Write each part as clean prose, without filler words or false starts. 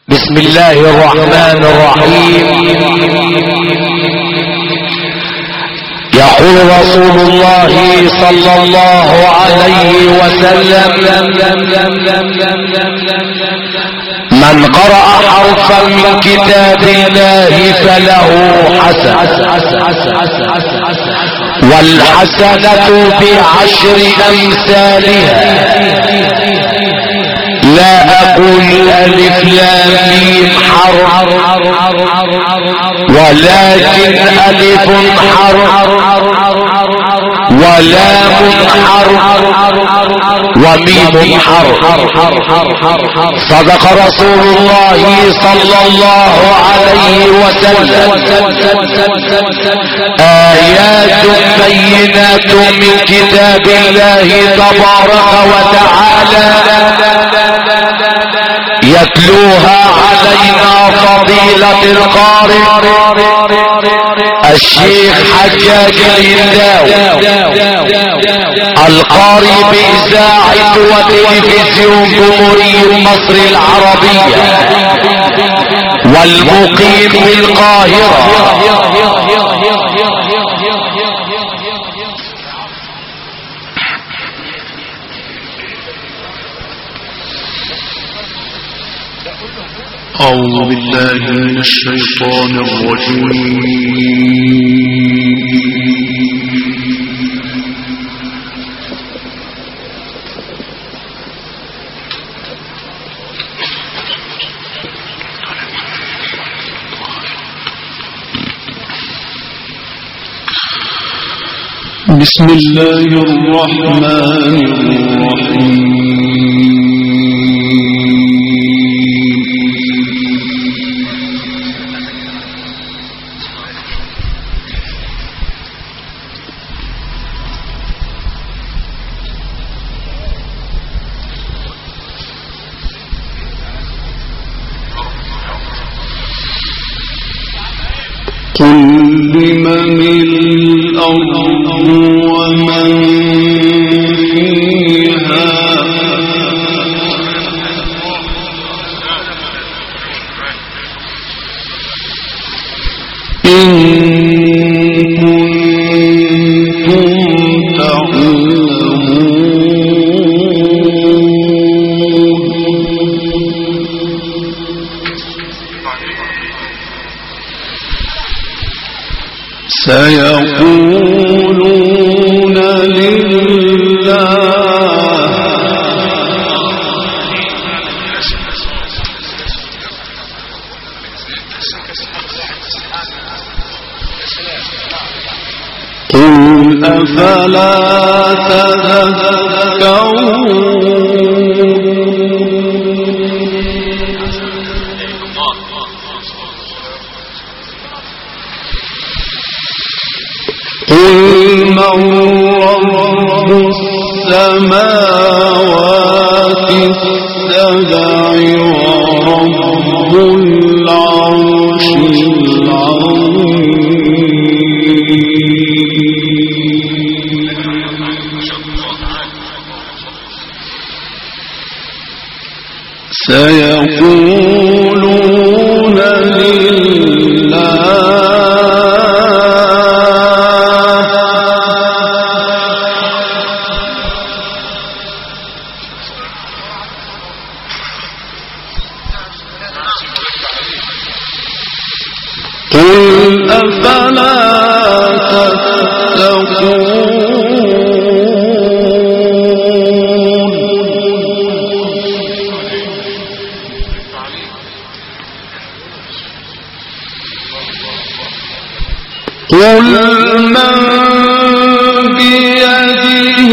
بسم الله الرحمن الرحيم. يقول رسول الله صلى الله عليه وسلم: من قرأ حرفا من كتاب الله فله حسنة، والحسنة بعشر أمثالها. لا أقول ألف لام ميم حرف، ولكن ألف حرف ولام حرف وميم حرف. صدق رسول الله صلى الله عليه وسلم: آيات بينات من كتاب الله تبارك وتعالى يتلوها علينا فضيلة القارئ الشيخ حجاج الهنداوي القارئ بإذاعة وتلفزيون جمهورية مصر العربية والمقيم بالقاهرة. أعوذ بالله من الشيطان الرجيم. بسم الله الرحمن الرحيم. قل لمن الأرض ومن فيها إن كنتم سيقولون لله قل أفلا تذكرون قل من رب السماوات السبع ورب العرش العظيم سيقولون لله قل أفلا تتقون قل من بيده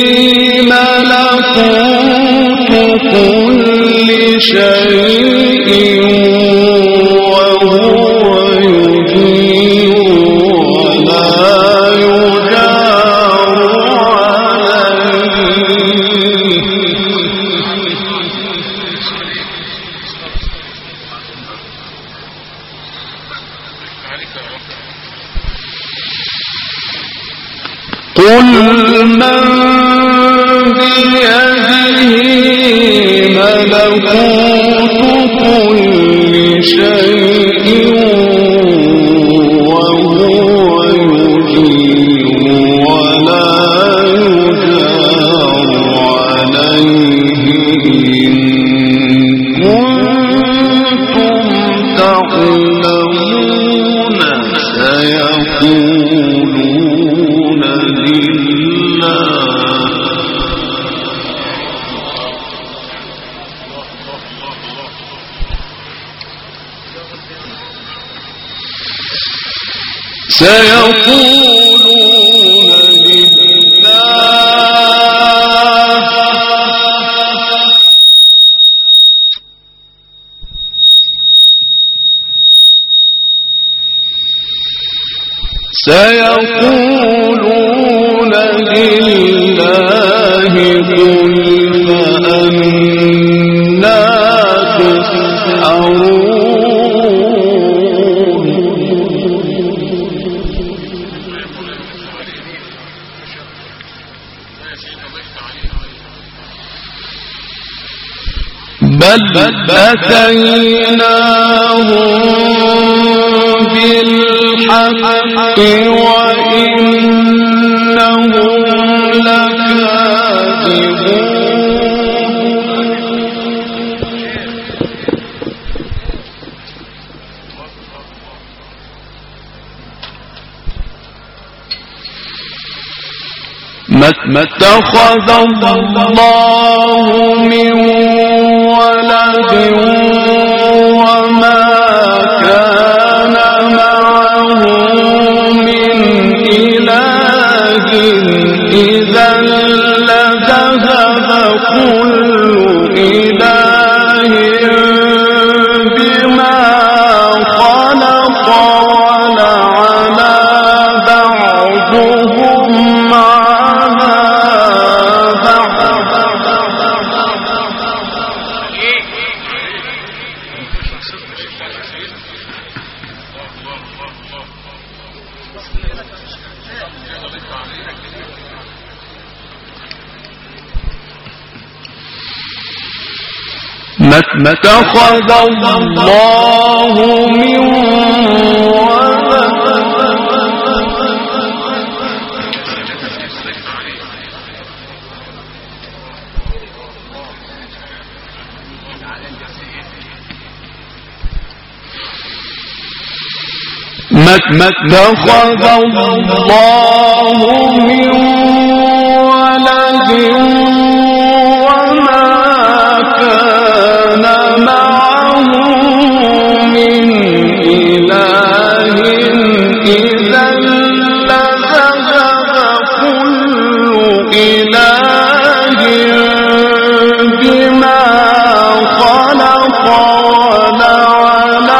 ملكوت كل شيء قل من بيده ملكوت كل سيقولون لله قل فأنا تسحرون بل أتيناهم بالحق وإنهم لكاذبون ما اتخذ الله من ولد وما كان معه من إله إذا لذهب كل إله بما خلق ولعلى بعضهم على بعض ما اتخذ الله من ولد ما اتخذ الله من ولد وما كان معه من إله إذا لذهب كل إله بما خلق ولعلى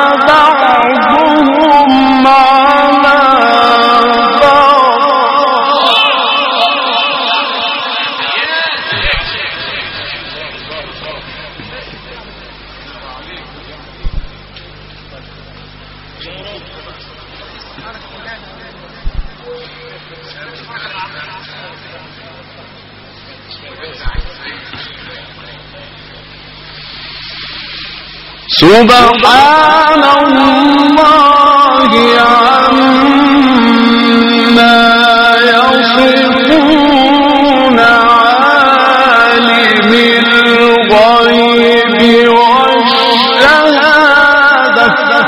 بعضهم على سبحان الله عما يصفون عالم الغيب والشهادة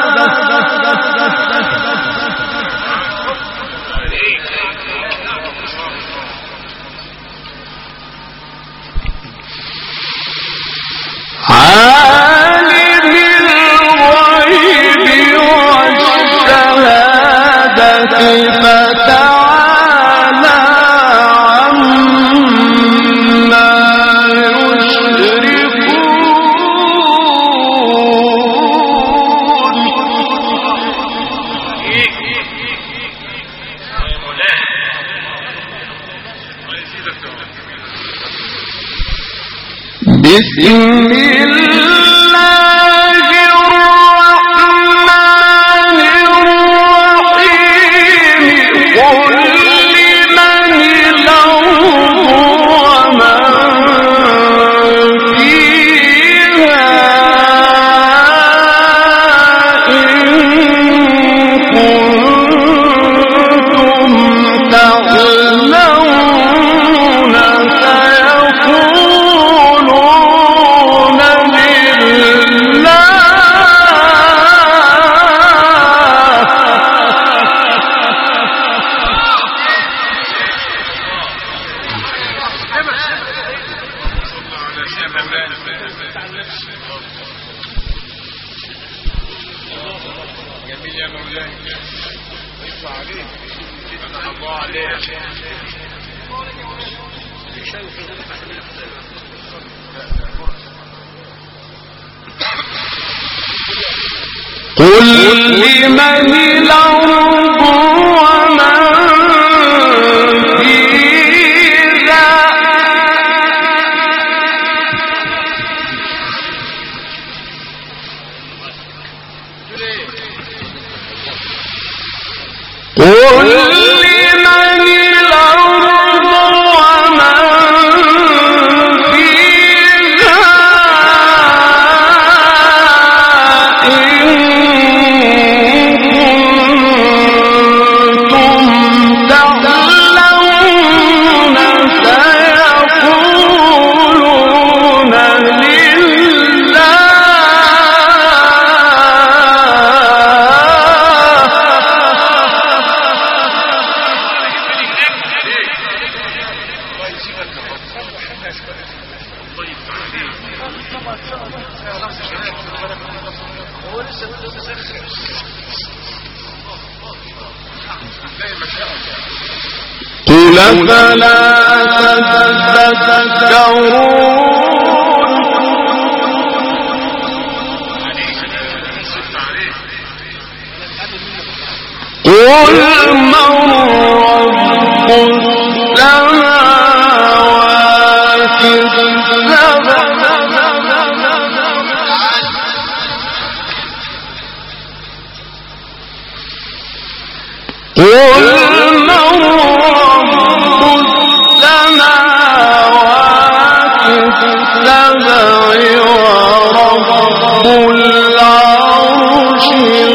فتعالى عما يشركون بسم الله الرحمن الرحيم قل لمن الأرض ومن فيها إن كنتم تعلمون سيقولون يا مولاي يطلع عليك فتح الله عليك قل لمن الأرض ومن فيها قل لمن الأرض ومن فيها إن كنتم تعلمون سيقولون قل فلا تذكرون قل من رب السماوات السبع قل من رب السماوات السبع ورب العرش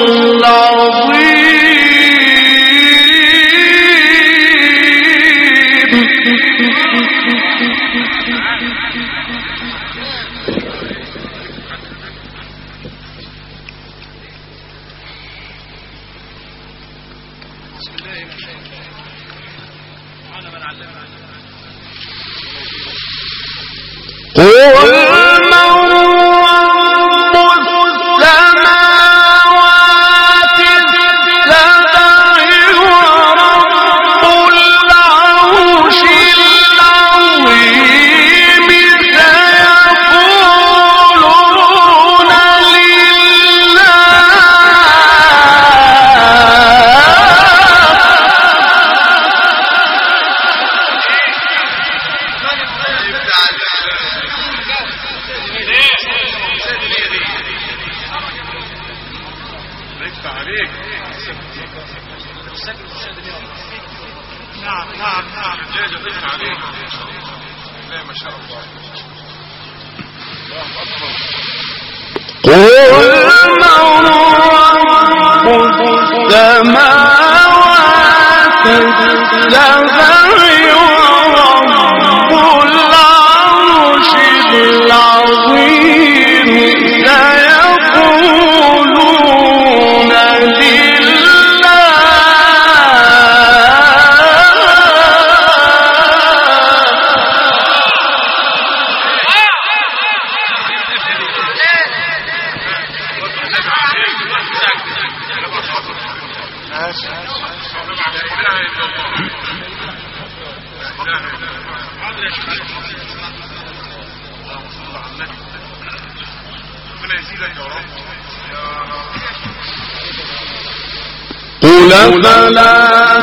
قل فلا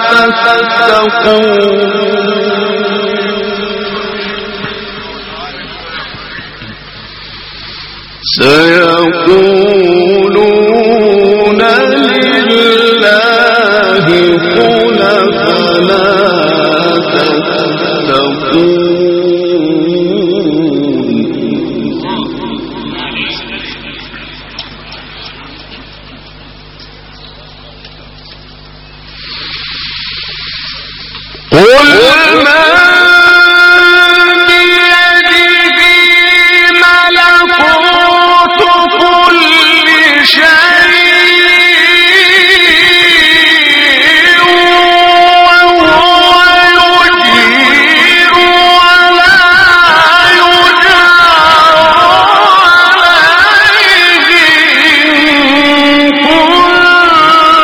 تتقون سيقولون لله قل فلا تتقون قل من بيده ملكوت كل شيء وهو يجير ولا يجار عليه إن كنتم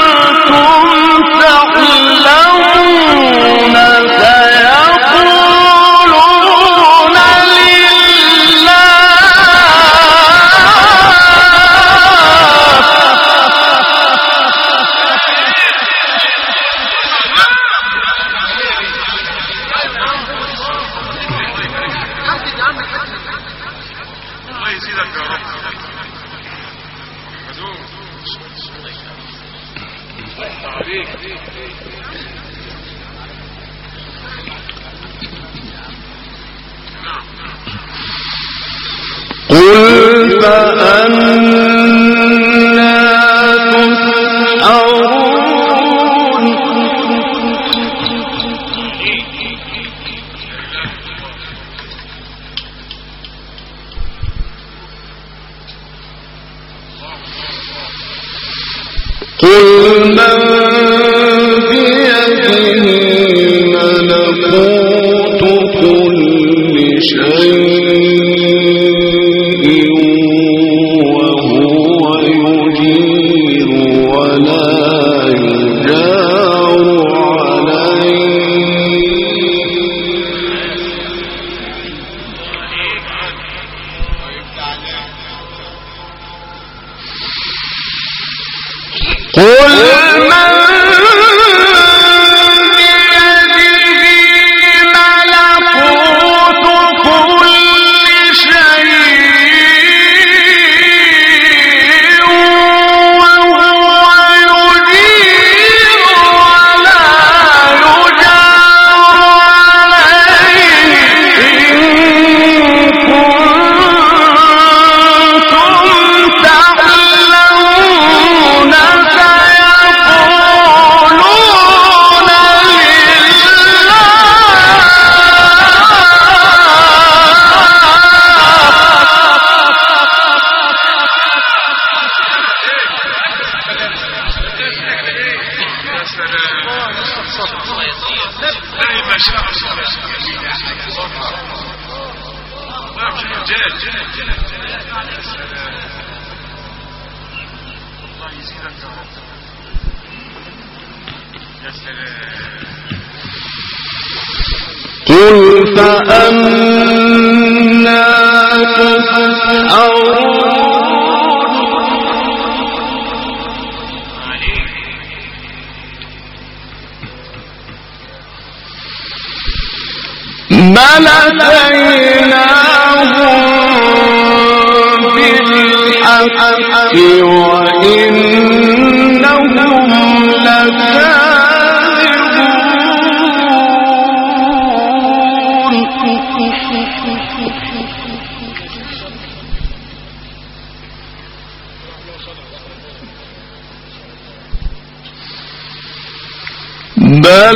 قل فأنا قل من بيده ملكوت كل شيء وهو يجير ولا يجار عليه قل من قل فأنا تسحرون بل أتيناهم بالحق وإنهم لكاذبون بل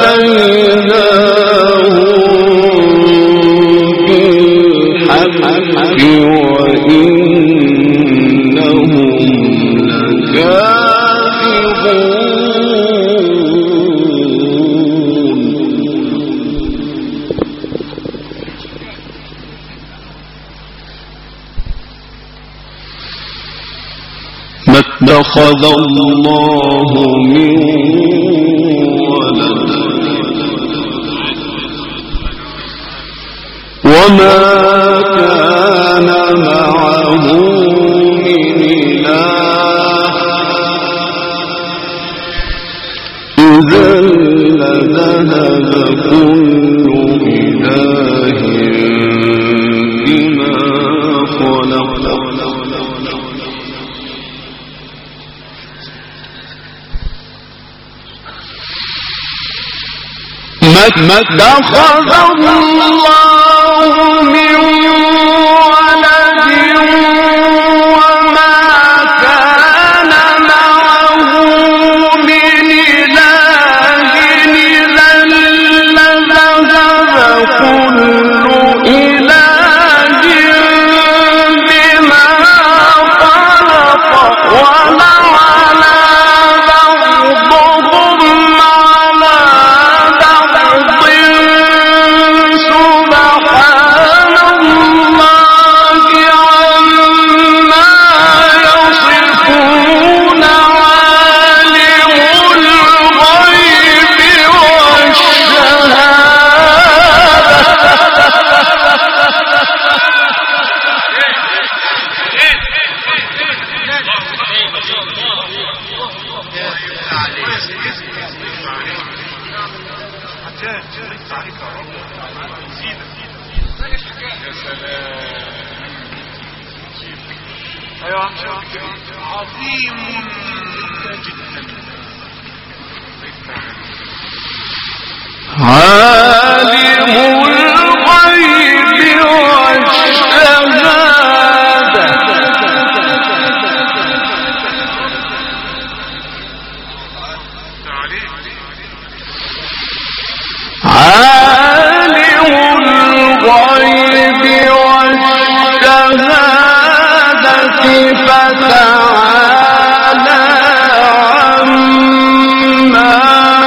أتيناهم بالحق وإنهم لكاذبون ما اتخذ الله من ولد وما كان معه من إله إذا لذهب كل إله بما خلق ما اتخذ الله من ولد وما كان معه من إله إذا لذهب كل إله بما خلق ولعلى بعضهم على سبحان الله عما يصفون عالم الغيب والشهادة عظيم جدا عالم الغيب والشهادة فتعالى عما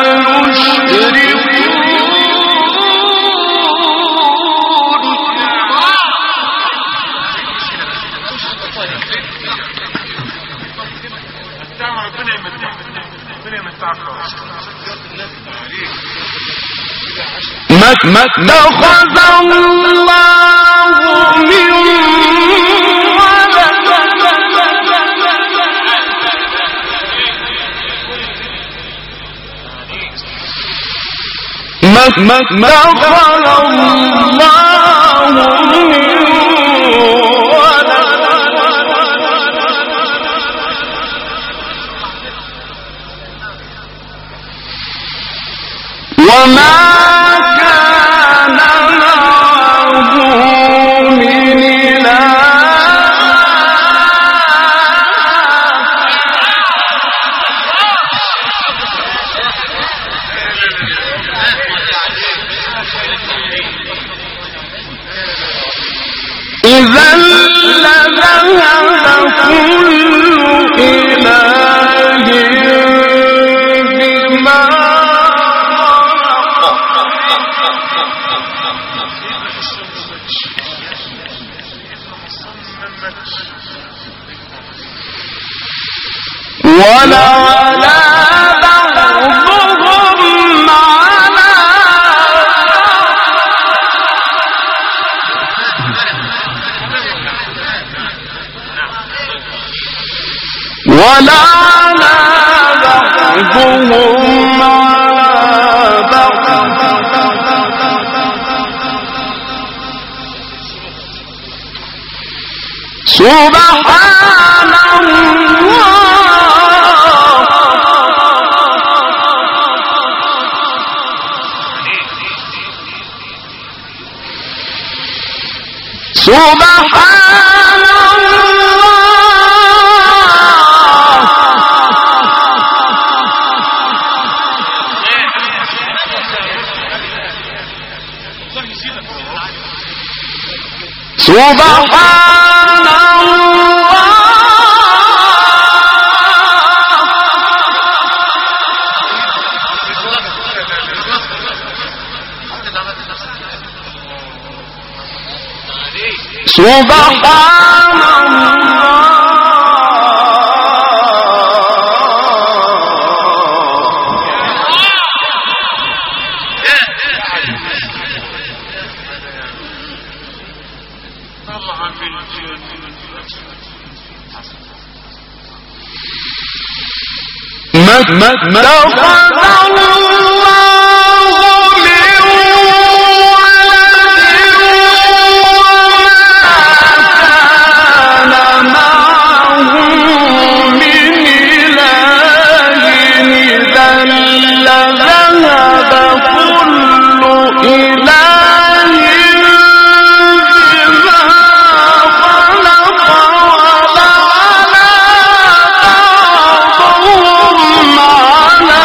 ما اتخذ الله من ولد ما اتخذ الله من ولد وما إذا لذهب كل إله بما ولعلى بعضهم على بعضهم على بعض سبحان الله سبحان ما اتخذ الله من ولد وما كان معه من إله إذا لذهب كل إله بما خلق ولعلى بعضهم على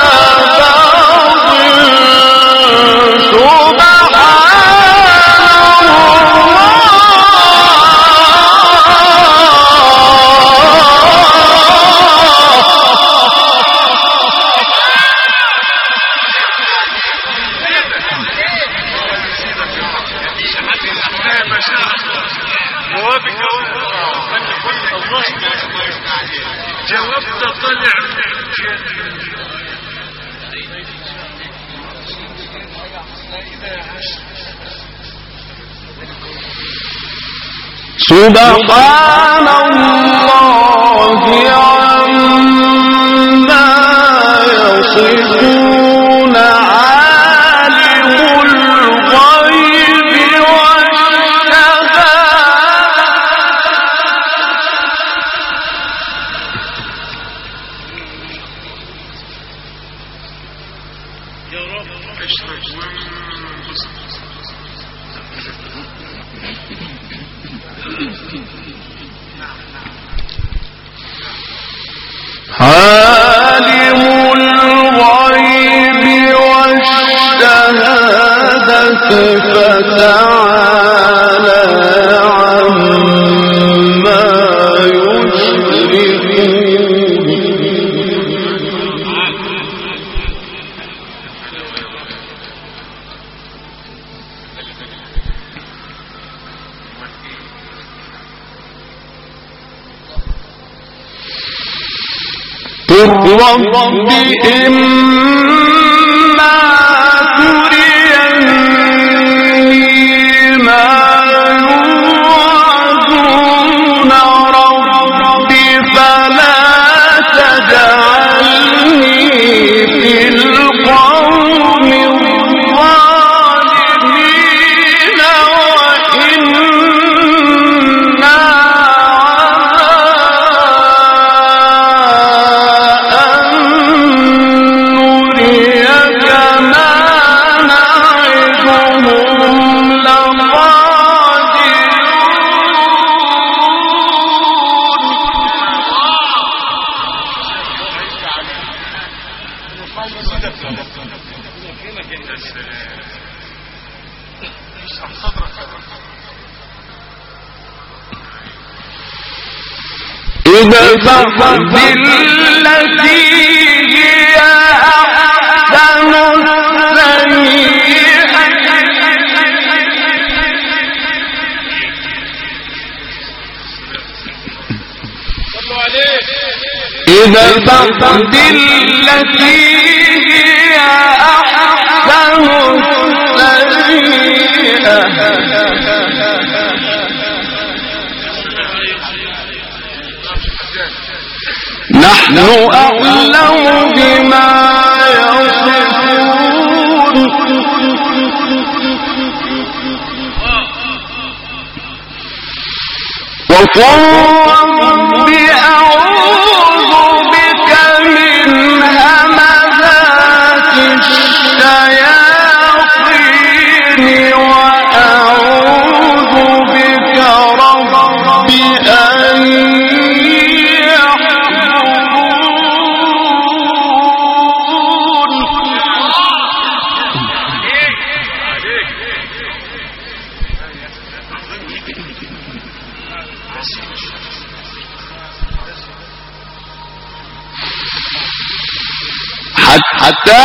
سبحان الله عما يصفون عالم الغيب والشهادة فتعالى عما يشركون قل رب إما تريني ما يوعدون رب فلا تجعلني في القوم الظالمين وإنا ادفع بالتي هي أحسن السيئة ادفع بالتي هي أحسن السيئة نحن أعلم بما يصفون وقل رب أعوذ بك من همزات الشياطين وأعوذ بك رب أن حتى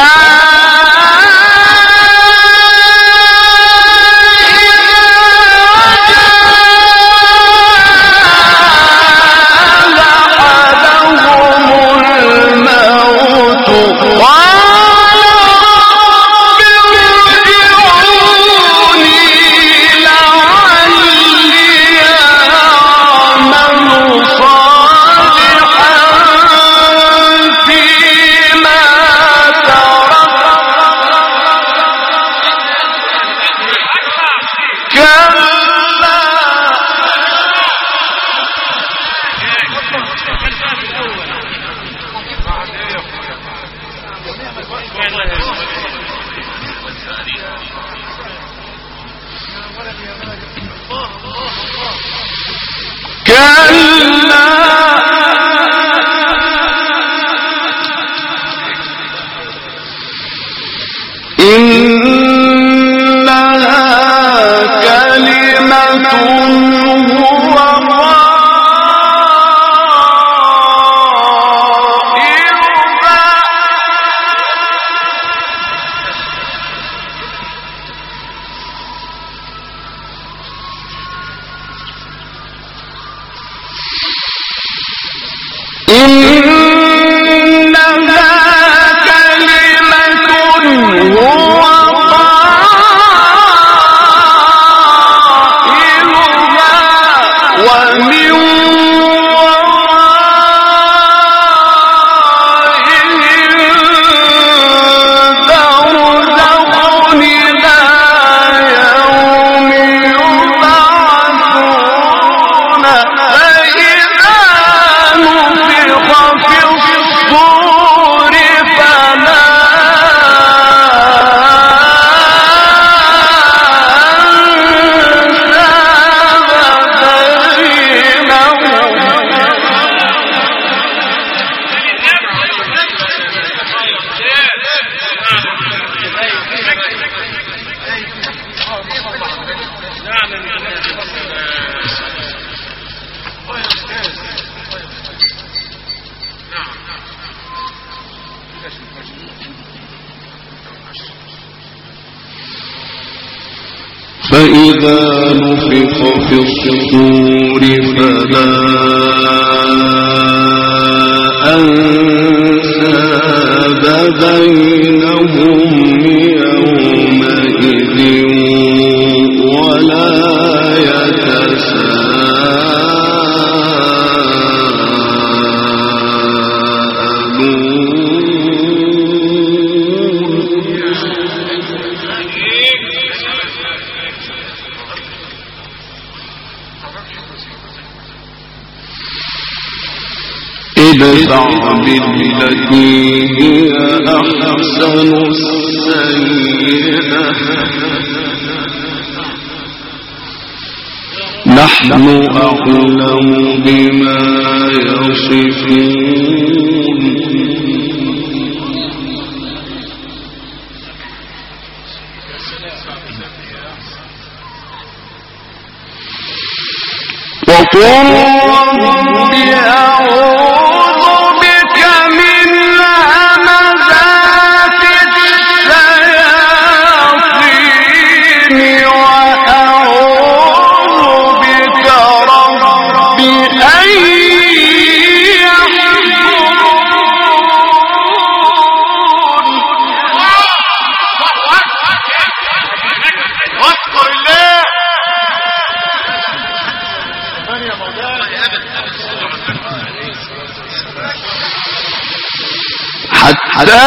فإذا نفخ فإذا نفخ في الصور فلا أنساب بينهم يومئذ ولا ادفع بالتي هي أحسن السيئة نحن أعلم بما يصفون وقل رب أعوذ بك من همزات الشياطين وأعوذ بك رب أن حتى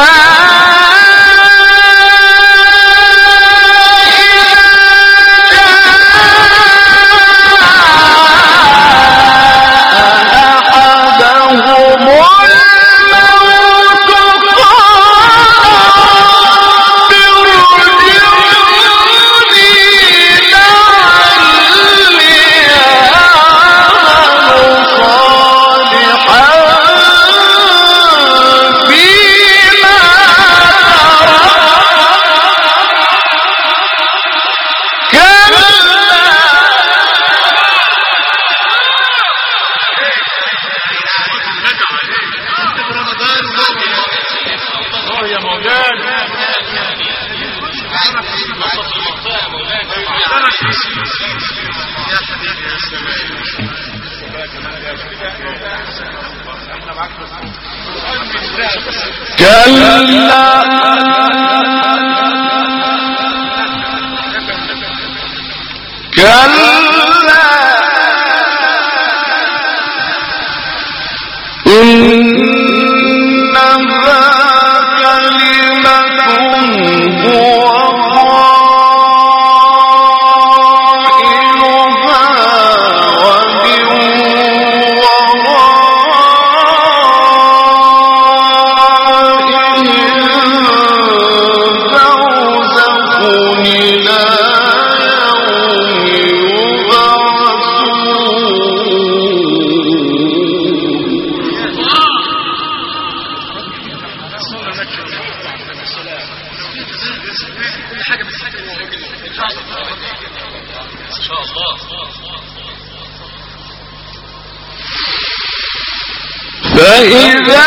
فإذا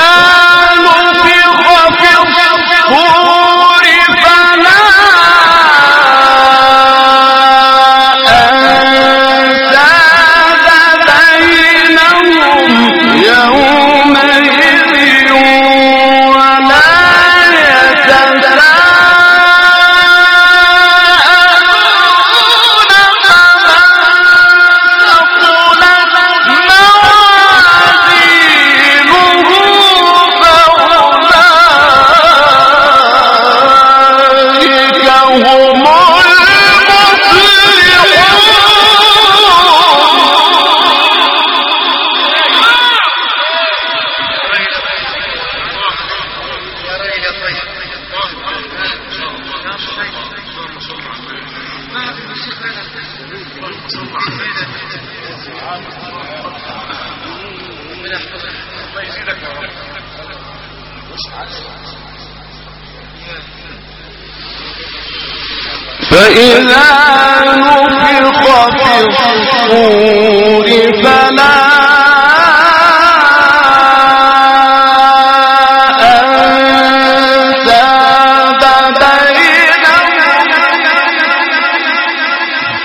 نفخ في الصور فلا أنساب بينهم يومئذ ولا فإذا نفخ في الصور فلا أنساب بينهم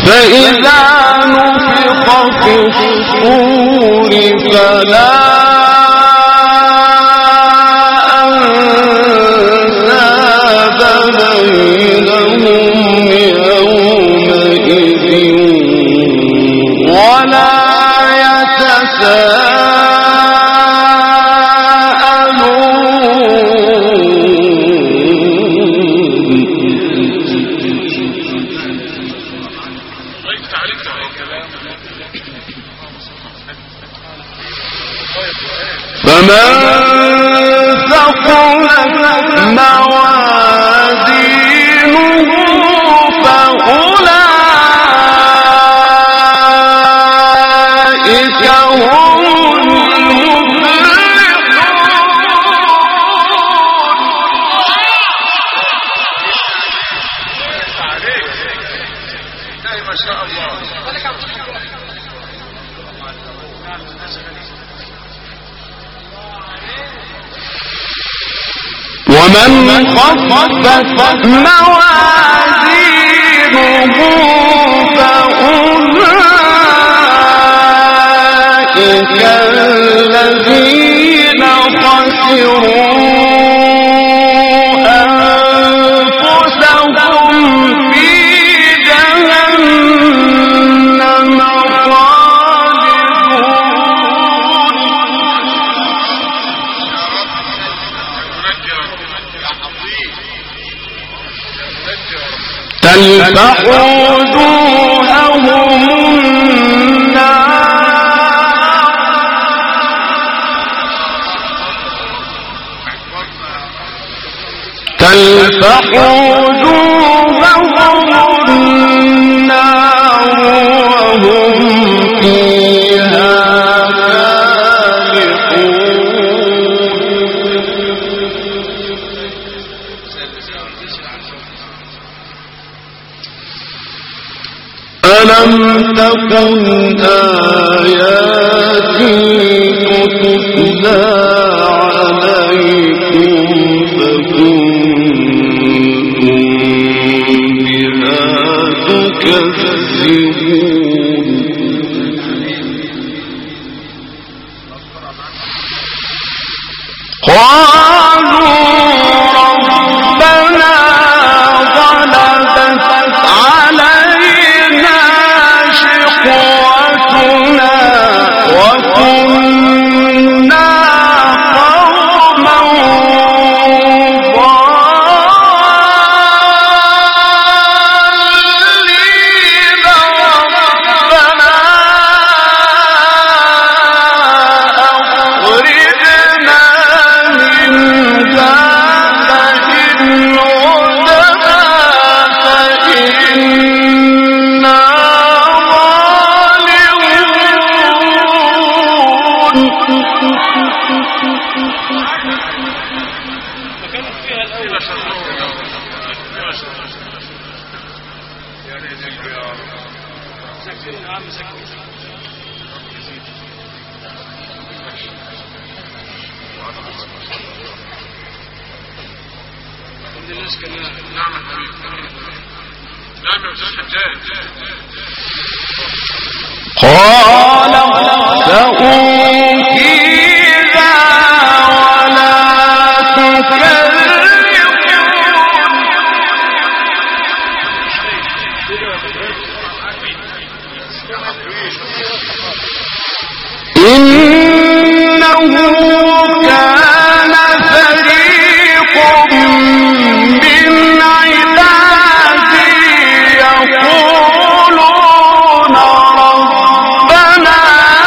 فإذا نفخ في الصور فلا أنساب بينهم يومئذ ولا فمن ثقلت موازينه فأولئك هم ومن خفت موازينه فأولئك الذين خسروا أنفسهم في جهنم تلفح وجوههم النار وهم فيها ألم تكن آياتي تتلى عليكم فكنتم بها تكذبون قالوا ربنا غلبت علينا شقوتنا وكنا قوما ضالين ربنا أخرجنا منها فإن عدنا فإنا قال اخسئوا فيها ولا إنه كان فريق من عبادي يقولون ربنا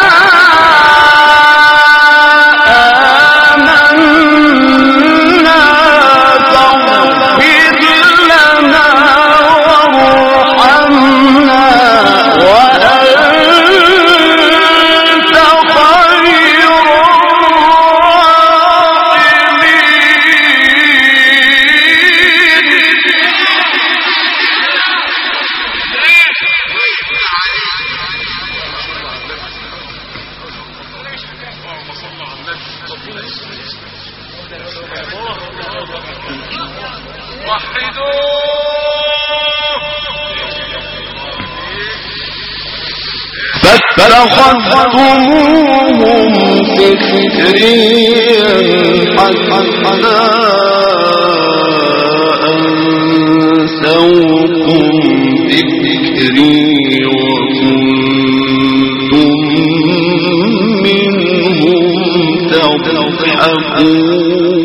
آمنا فاغفر لنا وارحمنا وأنت خير فاتخذتموهم سخريا حتى أنسوكم ذكري وكنتم منهم تضحكون.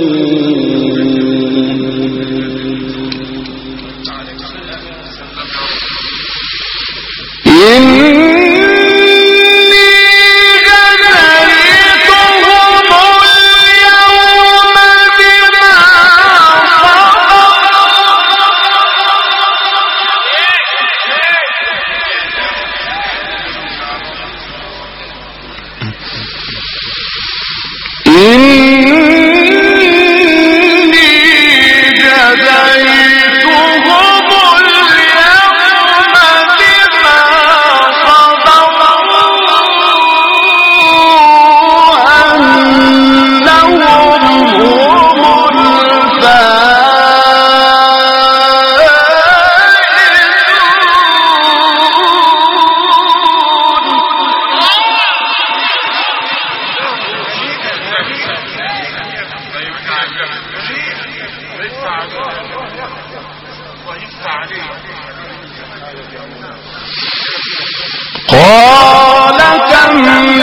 قال كم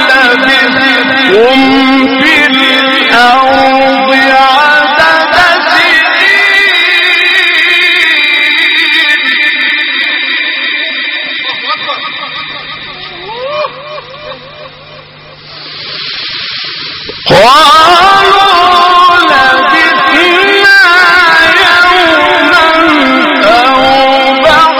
لبثتم في الأرض عدد سنين قالوا لبثنا يوما أو بعض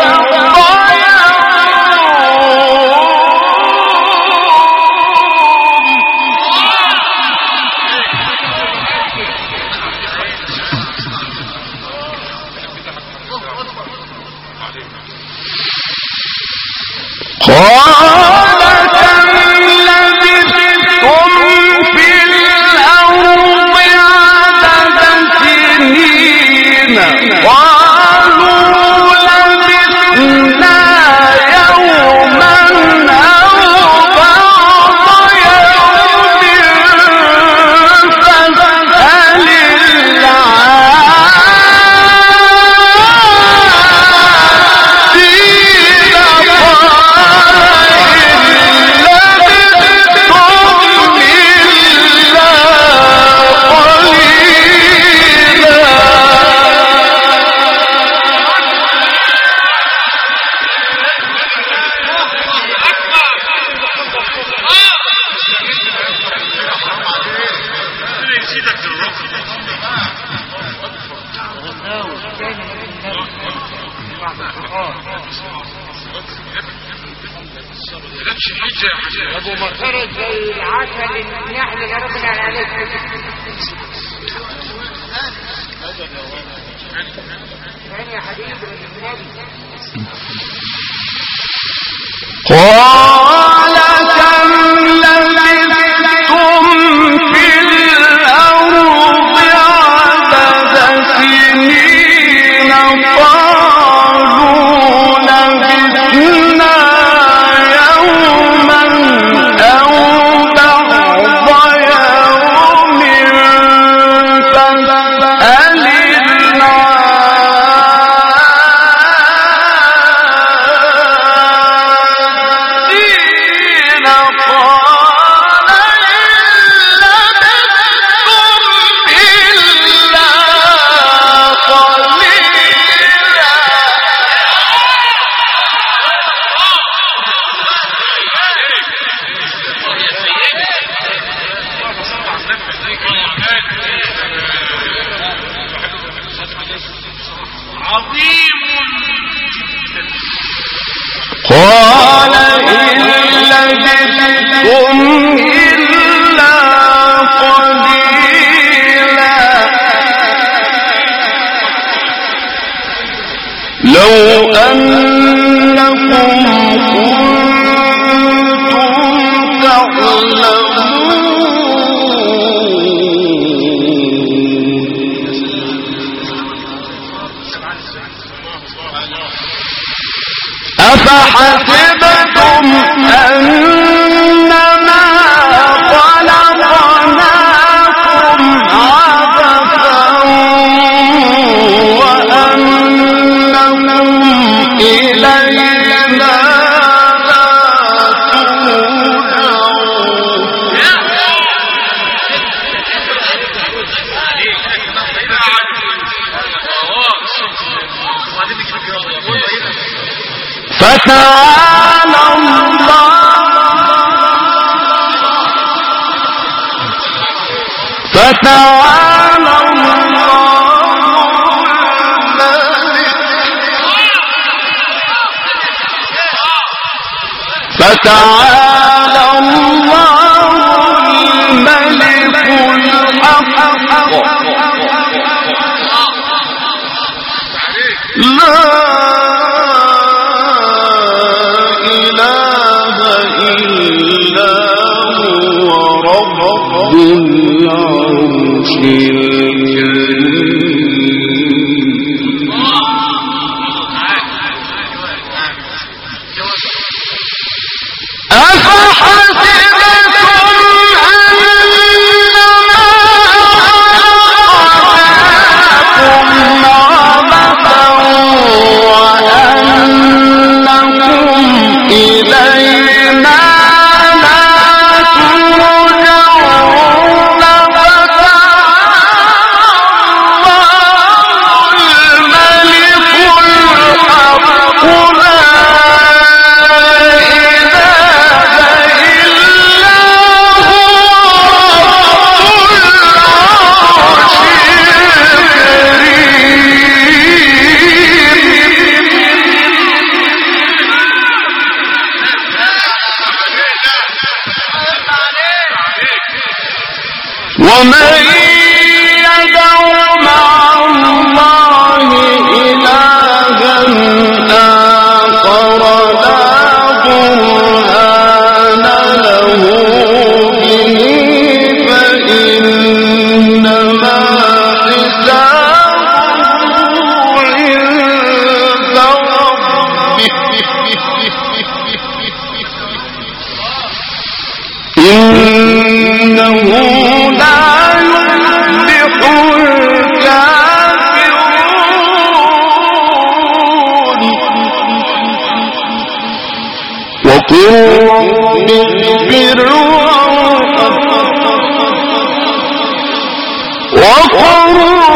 ابو مخرج زي العسل النحل يا رب عليك. يا حبيبي قال كم لبثتم في الأرض عدد سنين قالوا لبثنا يوما أو بعض يوم فاسأل قال إن لبثتم إلا قليلا لو أنكم كنتم تعلمون أفحسبتم أن فتعالى الله الملك الحق لا إله إلا هو رب العرش ومن يدع مع الله إلها آخر لا برهان له به فإنما حسابه عند ربه إنه وقل رب اغفر وارحم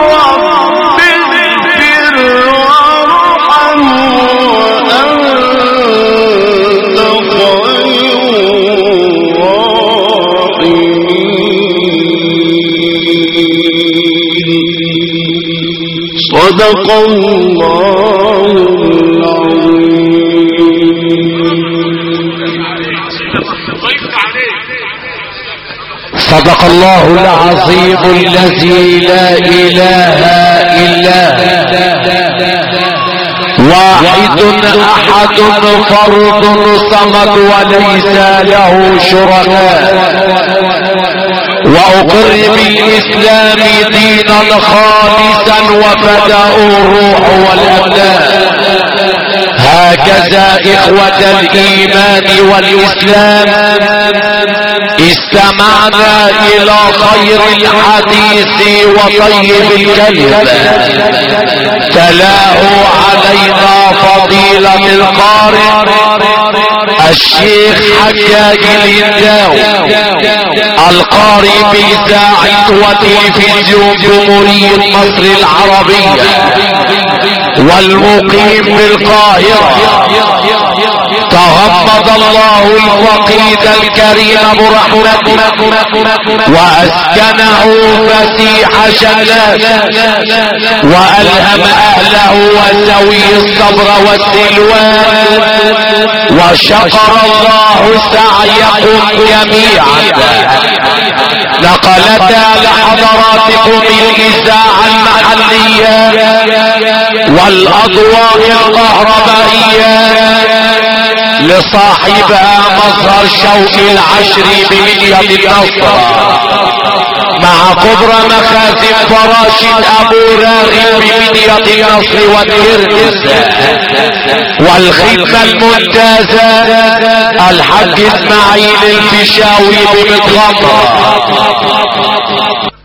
وأنت خير الراحمين صدق الله صدق الله العظيم الذي لا إله إلا واحد أحد فرد صمد وليس له شركاء وأقر بالإسلام دينا خالصا وفداء الروح والأبدان. هكذا إخوة الإيمان والإسلام استمعنا إلى خير الحديث وطيب الكلم تلاه علينا فضيلة القارئ الشيخ حجاج الهنداوي القارئ بإذاعة وتلفزيون جمهورية مصر العربية والمقيم بالقاهرة. تغمد الله الفقيد الكريم برحمته وأسكنه فسيح جناته وألهم أهله وذوي الصبر والسلوان وشكر الله سعيكم جميعا. نقلتا لحضراتكم الإذاعة المحلية والأضواء الكهربائية لصاحبها مظهر شوق العشر بمنية النصر مع كبرى مخازن فراشد أبو راغب بمنية النصر والكركس والخدمة الممتازة الحاج اسماعيل الفيشاوي بمتغمر.